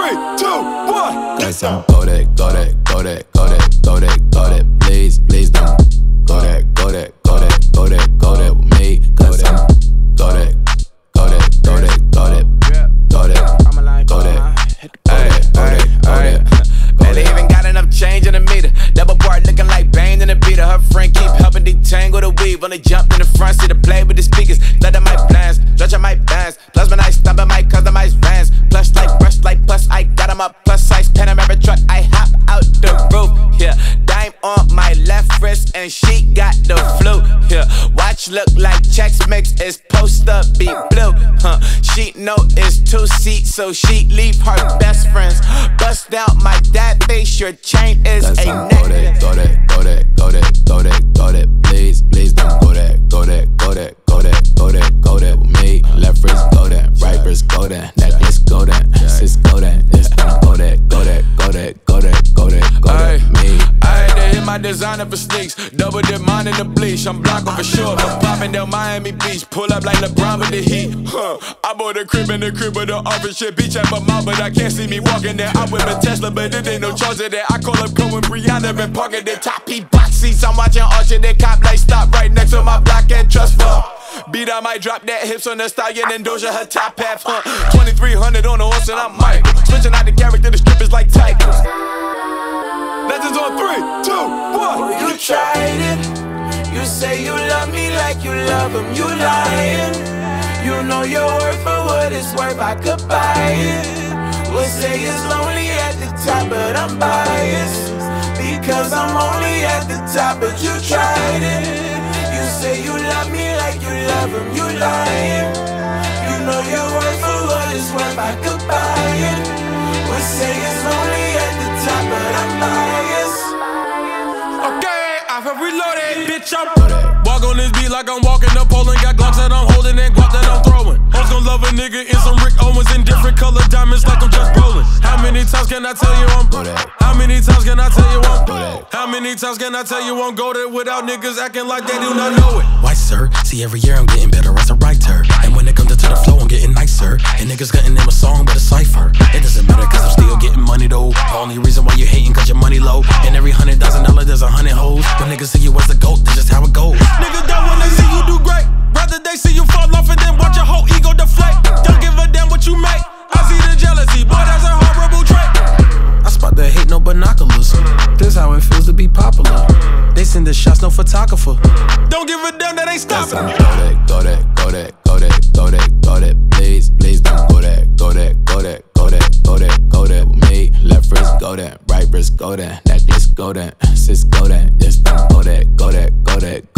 3, 2, 1. Cause I'm go that, go that, go that, go that, go that, go that. Please, please don't go that, go that, go that, go that, go that with me. Cause I'm go that, go that, go that, go that, go that, go that. Barely even got enough change in the meter. Double part looking like Bane in the beater. Her friend keep helping detangle the weave. Only jumped in the front seat to play with the speakers. Let my plans, stretch on my bands. Plus when I stop at my customized vans. Plush like brush like plus I got 'em up. Plus size Panamera truck. I hop out the roof. Yeah, dime on my left wrist and she got the flu. Yeah, watch look like Chex Mix. It's post up be blue. She know it's 2 seats, so she leave her best friends. Bust down my dad face. Your chain is a necklace. Go that, go that, go that, go that, go that. Please, please don't go that, go that, go that, go that, go that, go that with me. Left wrist go that, right wrist go that, necklace go that, sis go that, this don't go that, go that, go that, go that, go that, go that, me. I had to hit my designer for sneaks, double dip mine in the bleach. I'm blocking for sure, I'm popping down Miami Beach, pull up like LeBron with the heat. I bought a crib in the crib with the office shit. Beach at my mom, but I can't see me walking there. I whip a Tesla, but it ain't no charge of that. I call up Cohen, Brianna, been parking the top heat box seats. I'm watching Archer, they cop like stop right next to my block and trust fund. Beat, I might drop that hips on the stallion and Doja her top half, 2300 on the horse and I'm Mike. Switching out the character, the strippers like Tigers. Legends on 3, 2, 1. You tried it. You say you love me like you love him. You lying. You know your worth for what it's worth. I could buy it. Would say it's lonely at the top, but I'm biased because I'm only at the top. But you tried it. You say you love me like you love him. You lying. You know your worth for what it's worth. I could buy it. Would say it's lonely at the top, but I'm biased. Okay, I have reloaded, bitch. I'm walk on this beat like I'm walking up Poland. Got Glocks that I'm holding and guap that I'm throwing. Hoes gon' love a nigga in some Rick Owens in different color diamonds like I'm just rolling. How many times can I tell you I'm How many times can I tell you I'm How many times can I tell you I'm goated without niggas acting like they do not know it? Why, sir? See, every year I'm getting better as a writer. And when it comes to the flow, I'm getting nicer. And niggas got in a song but a cipher. It doesn't matter cause I'm still getting money though. The only reason why you hating cause your money low. And every $100,000 there's 100 hoes. When niggas see you as the GOAT, that's just how it goes. Niggas don't wanna see you do great. Rather they see you fall off and then watch your whole ego deflate. Don't give a damn what you make. I see the jealousy, boy, that's a horrible trait. I spot the hate, no binoculars. This how it feels to be popular. They send the shots, no photographer. Don't give a damn, that ain't stopping. Go that, go that, go that, go that, go that, go that. Please, please don't go that, go that, go that, go that, go that, go that with me. Left wrist go that, right wrist go that, necklace go that, sis go that, this don't go that, go that, go that,